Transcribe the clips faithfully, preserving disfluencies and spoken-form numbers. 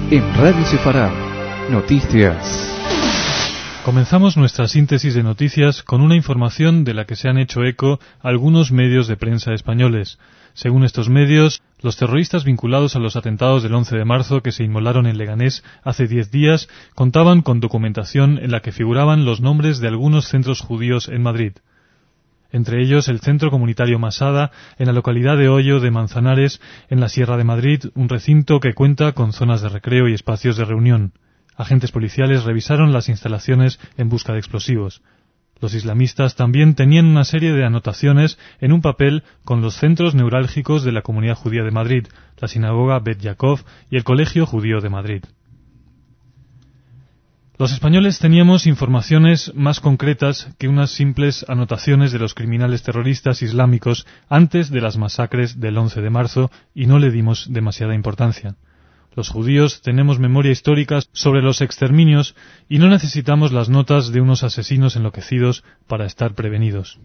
En Radio Sefarad, noticias. Comenzamos nuestra síntesis de noticias con una información de la que se han hecho eco algunos medios de prensa españoles. Según estos medios, los terroristas vinculados a los atentados del once de marzo que se inmolaron en Leganés hace diez días contaban con documentación en la que figuraban los nombres de algunos centros judíos en Madrid. Entre ellos el Centro Comunitario Masada, en la localidad de Hoyo de Manzanares, en la Sierra de Madrid, un recinto que cuenta con zonas de recreo y espacios de reunión. Agentes policiales revisaron las instalaciones en busca de explosivos. Los islamistas también tenían una serie de anotaciones en un papel con los centros neurálgicos de la comunidad judía de Madrid, la sinagoga Bet Yaakov y el Colegio Judío de Madrid. Los españoles teníamos informaciones más concretas que unas simples anotaciones de los criminales terroristas islámicos antes de las masacres del once de marzo y no le dimos demasiada importancia. Los judíos tenemos memoria histórica sobre los exterminios y no necesitamos las notas de unos asesinos enloquecidos para estar prevenidos.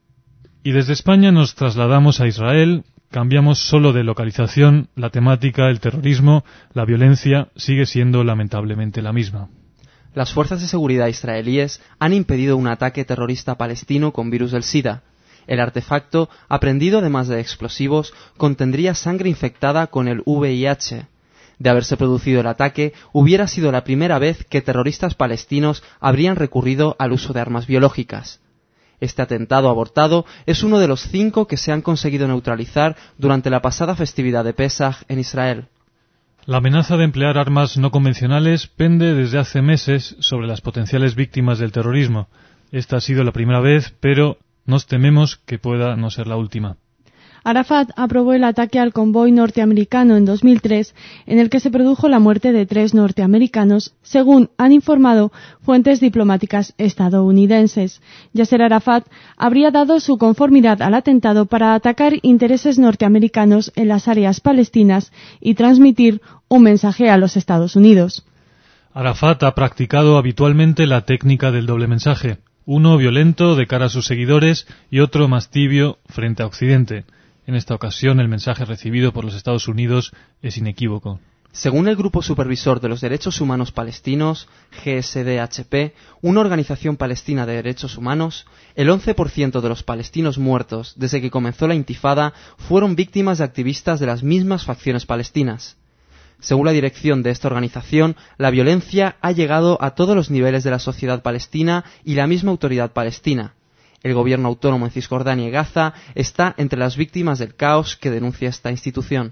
Y desde España nos trasladamos a Israel, cambiamos solo de localización, la temática, el terrorismo, la violencia sigue siendo lamentablemente la misma. Las fuerzas de seguridad israelíes han impedido un ataque terrorista palestino con virus del SIDA. El artefacto, aprendido además de explosivos, contendría sangre infectada con el V I H. De haberse producido el ataque, hubiera sido la primera vez que terroristas palestinos habrían recurrido al uso de armas biológicas. Este atentado abortado es uno de los cinco que se han conseguido neutralizar durante la pasada festividad de Pesaj en Israel. La amenaza de emplear armas no convencionales pende desde hace meses sobre las potenciales víctimas del terrorismo. Esta ha sido la primera vez, pero nos tememos que pueda no ser la última. Arafat aprobó el ataque al convoy norteamericano en dos mil tres, en el que se produjo la muerte de tres norteamericanos, según han informado fuentes diplomáticas estadounidenses. Yasser Arafat habría dado su conformidad al atentado para atacar intereses norteamericanos en las áreas palestinas y transmitir un mensaje a los Estados Unidos. Arafat ha practicado habitualmente la técnica del doble mensaje, uno violento de cara a sus seguidores y otro más tibio frente a Occidente. En esta ocasión, el mensaje recibido por los Estados Unidos es inequívoco. Según el Grupo Supervisor de los Derechos Humanos Palestinos, G S D H P, una organización palestina de derechos humanos, el once por ciento de los palestinos muertos desde que comenzó la intifada fueron víctimas de activistas de las mismas facciones palestinas. Según la dirección de esta organización, la violencia ha llegado a todos los niveles de la sociedad palestina y la misma autoridad palestina. El gobierno autónomo en Cisjordania y Gaza está entre las víctimas del caos que denuncia esta institución.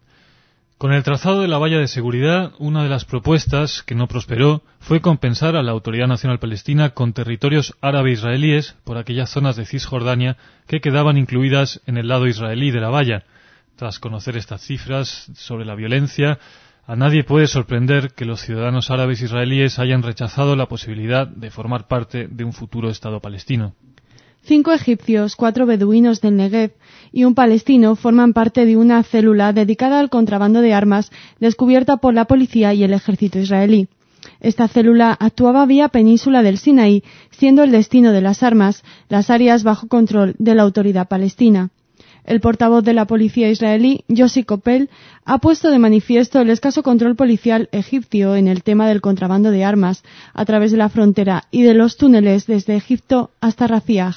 Con el trazado de la valla de seguridad, una de las propuestas que no prosperó fue compensar a la Autoridad Nacional Palestina con territorios árabe-israelíes por aquellas zonas de Cisjordania que quedaban incluidas en el lado israelí de la valla. Tras conocer estas cifras sobre la violencia, a nadie puede sorprender que los ciudadanos árabes israelíes hayan rechazado la posibilidad de formar parte de un futuro Estado palestino. Cinco egipcios, cuatro beduinos del Negev y un palestino forman parte de una célula dedicada al contrabando de armas descubierta por la policía y el ejército israelí. Esta célula actuaba vía península del Sinaí, siendo el destino de las armas las áreas bajo control de la autoridad palestina. El portavoz de la policía israelí, Yossi Koppel, ha puesto de manifiesto el escaso control policial egipcio en el tema del contrabando de armas a través de la frontera y de los túneles desde Egipto hasta Rafiah.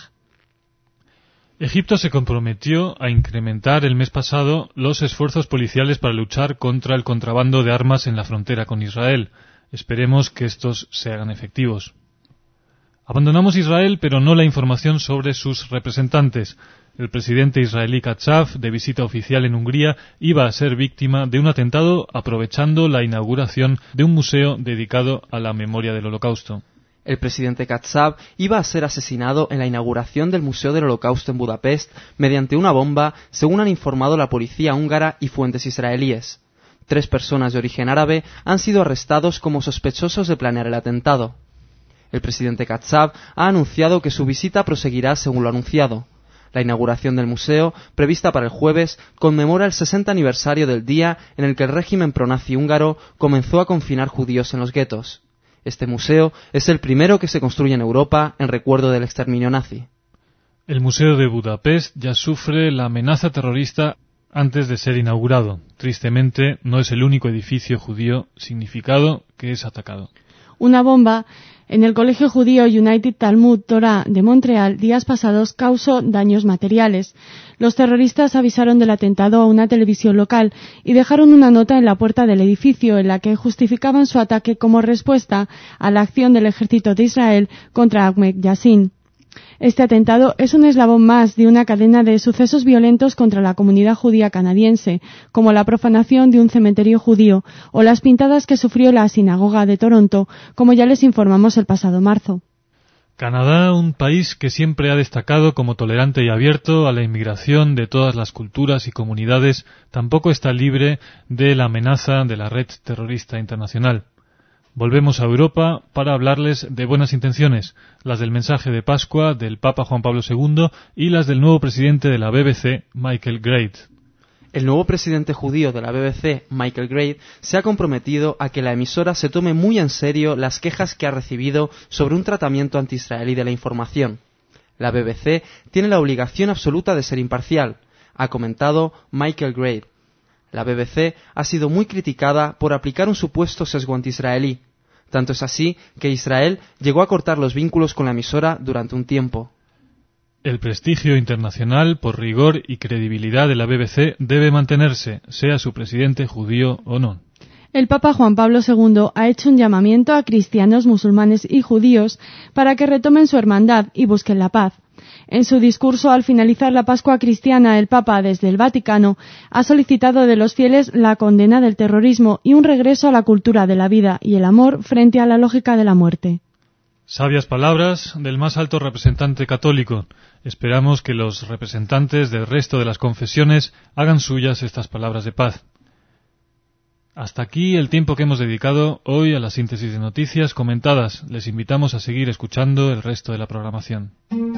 Egipto se comprometió a incrementar el mes pasado los esfuerzos policiales para luchar contra el contrabando de armas en la frontera con Israel. Esperemos que estos se hagan efectivos. Abandonamos Israel, pero no la información sobre sus representantes. El presidente israelí Katsav, de visita oficial en Hungría, iba a ser víctima de un atentado aprovechando la inauguración de un museo dedicado a la memoria del Holocausto. El presidente Katsav iba a ser asesinado en la inauguración del Museo del Holocausto en Budapest mediante una bomba, según han informado la policía húngara y fuentes israelíes. Tres personas de origen árabe han sido arrestados como sospechosos de planear el atentado. El presidente Katsav ha anunciado que su visita proseguirá según lo anunciado. La inauguración del museo, prevista para el jueves, conmemora el sesenta aniversario del día en el que el régimen pronazi húngaro comenzó a confinar judíos en los guetos. Este museo es el primero que se construye en Europa en recuerdo del exterminio nazi. El Museo de Budapest ya sufre la amenaza terrorista antes de ser inaugurado. Tristemente, no es el único edificio judío significado que es atacado. Una bomba en el colegio judío United Talmud Torah de Montreal días pasados causó daños materiales. Los terroristas avisaron del atentado a una televisión local y dejaron una nota en la puerta del edificio en la que justificaban su ataque como respuesta a la acción del ejército de Israel contra Ahmed Yassin. Este atentado es un eslabón más de una cadena de sucesos violentos contra la comunidad judía canadiense, como la profanación de un cementerio judío o las pintadas que sufrió la sinagoga de Toronto, como ya les informamos el pasado marzo. Canadá, un país que siempre ha destacado como tolerante y abierto a la inmigración de todas las culturas y comunidades, tampoco está libre de la amenaza de la red terrorista internacional. Volvemos a Europa para hablarles de buenas intenciones, las del mensaje de Pascua del Papa Juan Pablo segundo y las del nuevo presidente de la B B C, Michael Grade. El nuevo presidente judío de la B B C, Michael Grade, se ha comprometido a que la emisora se tome muy en serio las quejas que ha recibido sobre un tratamiento anti-israelí de la información. La B B C tiene la obligación absoluta de ser imparcial, ha comentado Michael Grade. La B B C ha sido muy criticada por aplicar un supuesto sesgo anti-israelí. Tanto es así que Israel llegó a cortar los vínculos con la emisora durante un tiempo. El prestigio internacional por rigor y credibilidad de la B B C debe mantenerse, sea su presidente judío o no. El Papa Juan Pablo segundo ha hecho un llamamiento a cristianos, musulmanes y judíos para que retomen su hermandad y busquen la paz. En su discurso al finalizar la Pascua cristiana, el Papa, desde el Vaticano, ha solicitado de los fieles la condena del terrorismo y un regreso a la cultura de la vida y el amor frente a la lógica de la muerte. Sabias palabras del más alto representante católico. Esperamos que los representantes del resto de las confesiones hagan suyas estas palabras de paz. Hasta aquí el tiempo que hemos dedicado hoy a la síntesis de noticias comentadas. Les invitamos a seguir escuchando el resto de la programación.